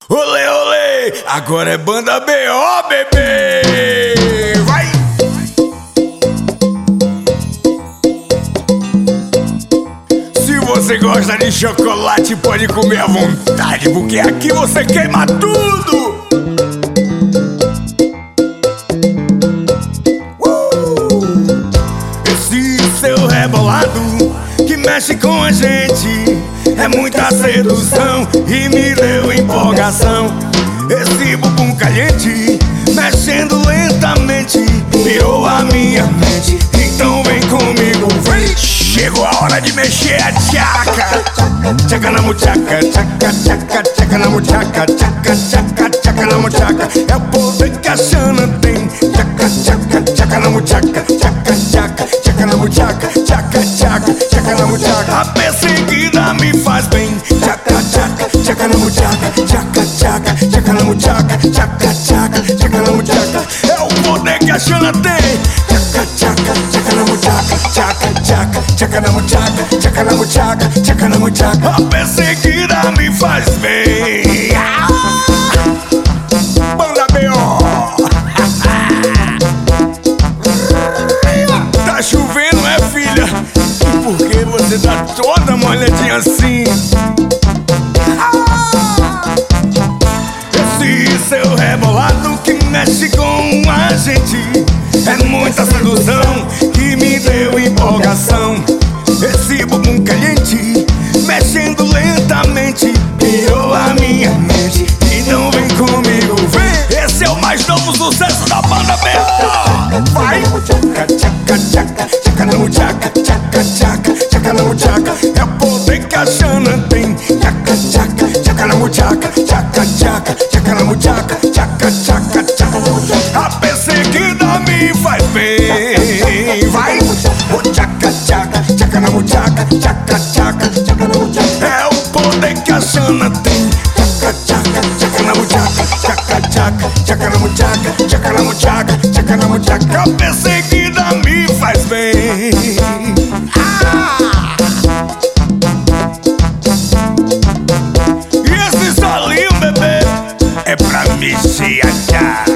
Olê, olê, agora é banda B.O., bebê. Vai! Se você gosta de chocolate, pode comer à vontade, porque aqui você queima tudo. Esse seu rebolado que mexe com a gente é muita sedução e me deu empolgação. Esse bumbum caliente, mexendo lentamente, virou a minha mente. Então vem comigo, vem. Chegou a hora de mexer a tchaca. Tchaca na muchaca, tchaca, tchaca, tchaca na muchaca, tchaca, tchaca, tchaca na muchaca. É o poder que a Xana tem. Tchaca, tchaca, tchaca na muchaca, tchaca, tchaca, tchaca na muchaca, tchaca, tchaca, tchaca na muchaca. A perseguida me faz bem. Tchaca, tchaca, tchaca na muchaca, tchaca, tchaca, tchaca na muchaca, tchaca, tchaca, tchaca na muchaca. É o poder que a Xana tem. Tchaca, tchaca, tchaca na muchaca, tchaca, tchaca, tchaca na muchaca, tchaca na muchaca, tchaca na muchaca. A perseguida me faz bem. Banda B.O. Tá chovendo, é, filha? E por que você tá toda molhadinha assim? Esse seu rebolado que mexe com a gente é muita sedução que me deu empolgação. Esse bumbum caliente, mexendo lentamente, virou a minha mente. Então vem comigo, vem. Esse é o mais novo sucesso da banda B.O. Vai! Tchaca, tchaca, tchaca, tchaca na muchaca, tchaca, tchaca, tchaca na muchaca. É o poder que a Xana tem. Tchaca, tchaca, tchaca na muchaca, tchaca, tchaca, tchaca na muchaca, tchaca, tchaca, tchaca na muchaca. A perseguida me faz bem. Vai! Tchaca, tchaca, tchaca na muchaca, tchaca, tchaca, tchaca na muchaca. É o poder que a Xana tem. Tchaca, tchaca, tchaca na muchaca, tchaca, tchaca, tchaca na muchaca, tchaca na muchaca, tchaca na muchaca. A perseguida me faz bem. E esse solinho, bebê, é pra me se achar.